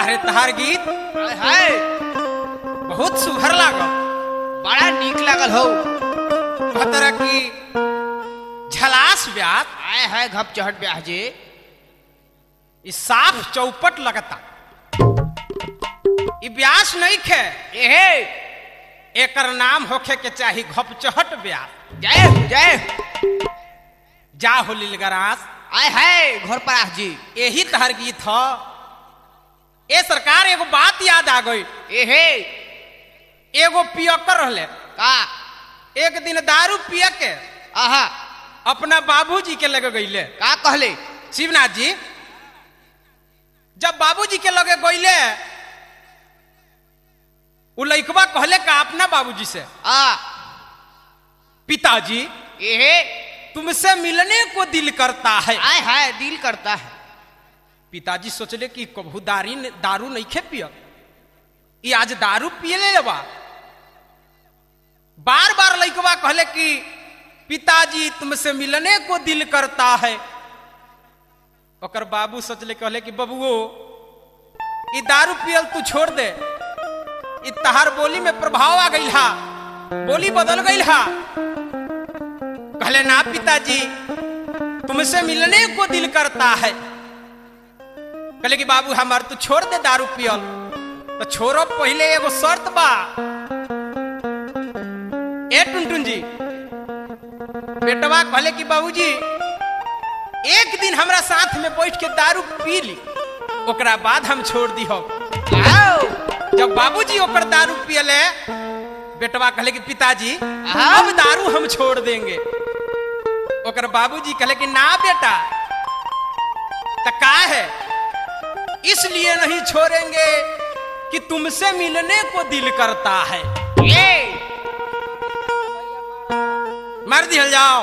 वाहरे तहार गीत हाय बहुत सुघर लागल, बड़ा नीक लागल हो। तरह की झलास ब्यास आय हाय घप चढ़ ब्याह जी, इस साफ चौपट लगता। इ ब्यास नहीं खे, एहे एकर नाम होखे के चाही घपचहट ब्यास। जय जय जा हो लीलगरास। आय हाय घर पर आह जी। यही तहर गीत ह। ए सरकार एगो बात याद आ गई। एहे एगो पियकर रहले, का एक दिन दारू पिय के आहा अपना बाबूजी के लगे गईले। का कहले? शिवनाथ जी जब बाबूजी के लगे गईले, उ लइकवा कहले का अपना बाबूजी से, पिताजी एहे तुमसे मिलने को दिल करता है। आय हाय दिल करता है। पिताजी सोचले कि कभू दारू नहीं खे पिय, ये आज दारू पिए ले लेबा। बार बार लइकवा कहले कि पिताजी तुमसे मिलने को दिल करता है। ओकर बाबू सोचले कहले कि बबुओ ये दारू पियल तू छोड़ दे, इ तहार बोली में प्रभाव आ गई हा, बोली बदल गई हा। कहले ना पिताजी तुमसे मिलने को दिल करता है। कहले कि बाबू हमार तू छोड़ दे दारू पियल, तो छोड़ो पहले एगो शर्त बा। ए टुनटुन जी बेटवा कहले कि बाबूजी एक दिन हमरा साथ में बैठ के दारू पी ली, ओकरा बाद हम छोड़ दी हो। जब बाबूजी ओकर दारू पियले, बेटवा कहले कि पिताजी अब दारू हम छोड़ देंगे। ओकर बाबूजी कहले कि ना बेटा, तो का है, इसलिए नहीं छोड़ेंगे कि तुमसे मिलने को दिल करता है। मार दिया जाओ।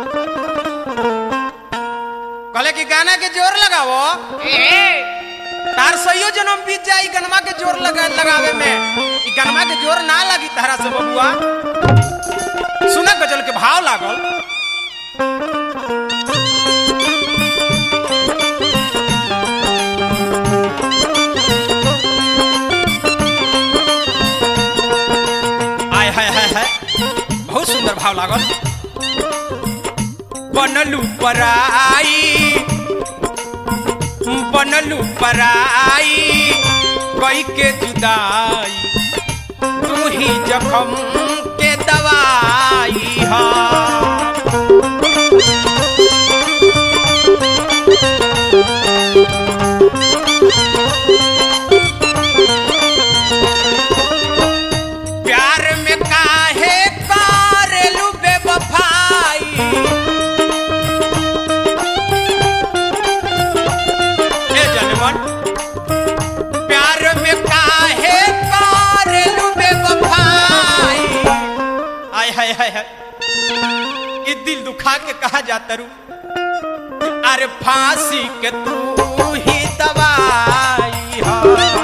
कहले कि गाना के जोर लगाओ, तार सही जन्म बीत जाई गनमा के जोर लगावे में। इ गनमा के जोर ना लगी तारा से बबुआ। सुना गजल के भाव लागल। आय हाय हाय हाय बहुत सुंदर भाव लागल। बनलू पराई कई के जुदाई, तू ही जख्म के दवाई हा। प्यार में काहे करेलू बेवफाई, प्यार में काहे करेलू बेवफाई। आय हाय हाय हाय ये दिल दुखा के कहा जाता रू। अरे फांसी के तू ही दवाई हा।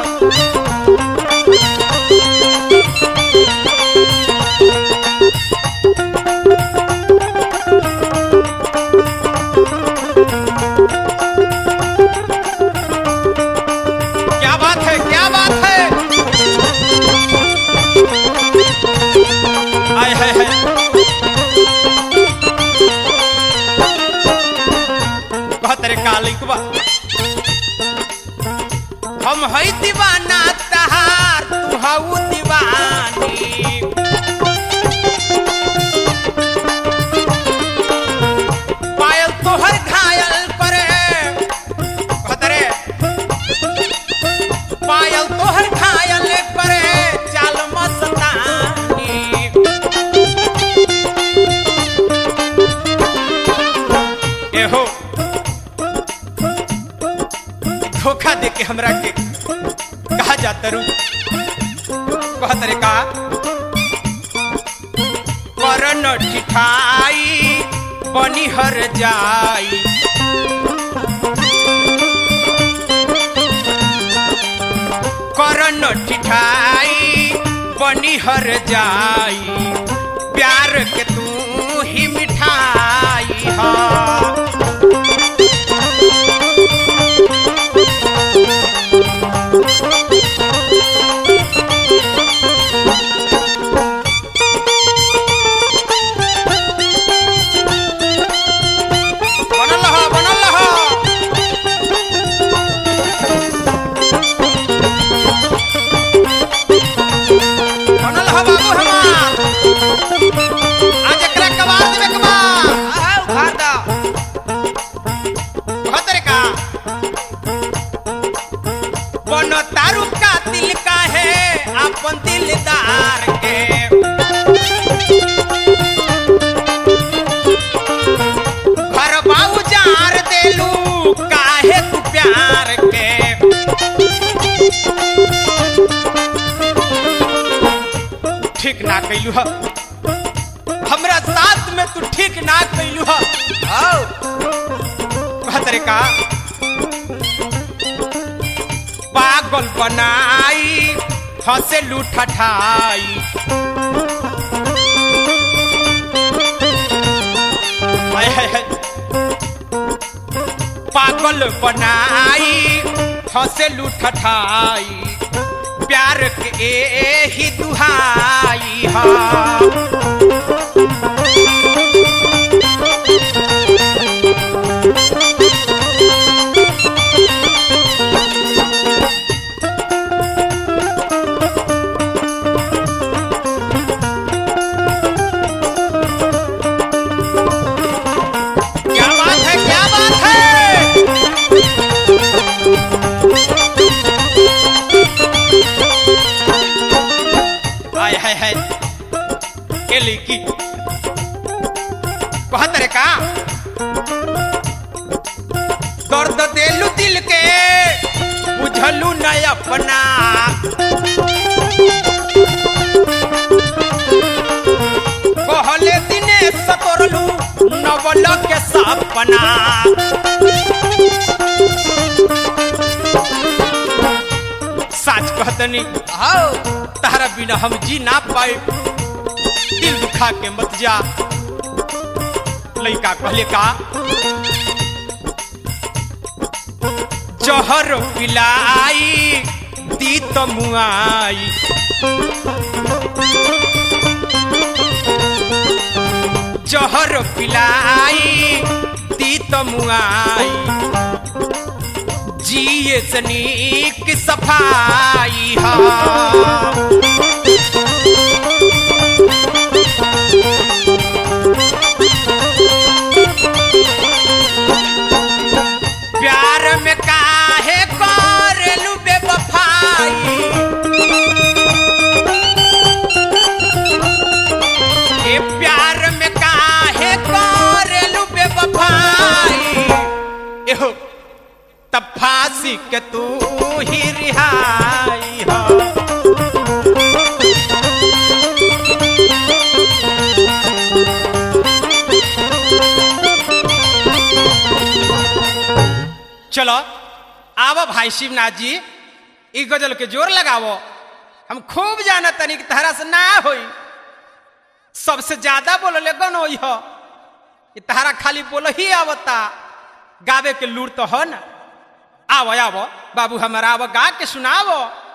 हम हई दीवाना तहार, तू हऊ दीवानी। पायल तोहर घायल करे, भतरे पायल तोहर घायल करे चाल मस्तानी। एहो धोखा दे के हमरा के कहा जाता रू। कहा तरीका करन ठिठाई बनी हर जाई, करन ठिठाई बनी हर जाई। प्यार के तू ही मिठाई हा। Oh दिलदार के घर बाऊ जार देलू काहे तू प्यार के ठीक ना कैलू ह हमरा साथ में तू ठीक ना कैलू ह कहतरे का पागल बनाई हंसे लूठाई पागल बनाई हंसे लूठाई प्यार के ही दुहाई हा की कहतरे का दर्द देलू दिल के बुझलू न अपना कहले दिने सतोरलू नवल के सपना सच कहतनी तारा बिना हम जी ना पाए दिल दुखा के मत जा लइका कहले का जहर पिलाई दी तो मुआई जहर पिलाई दी तो मुआई जिए सनीक सफाई हा प्यार में काहे करेलू बेवफाई ए प्यार में काहे करेलू बेवफाई एहो तब फांसी के तू ही रिहाई हो चलो आवो भाई शिवनाथ जी ई गजल के जोर लगावो हम खूब जाना तनी तहरा से ना होई सबसे ज्यादा बोलले गन होई हो तहरा खाली बोल ही आवता गावे के लूर तो हो ना आवो आवो बाबू हमारा आवो गा के सुनावो।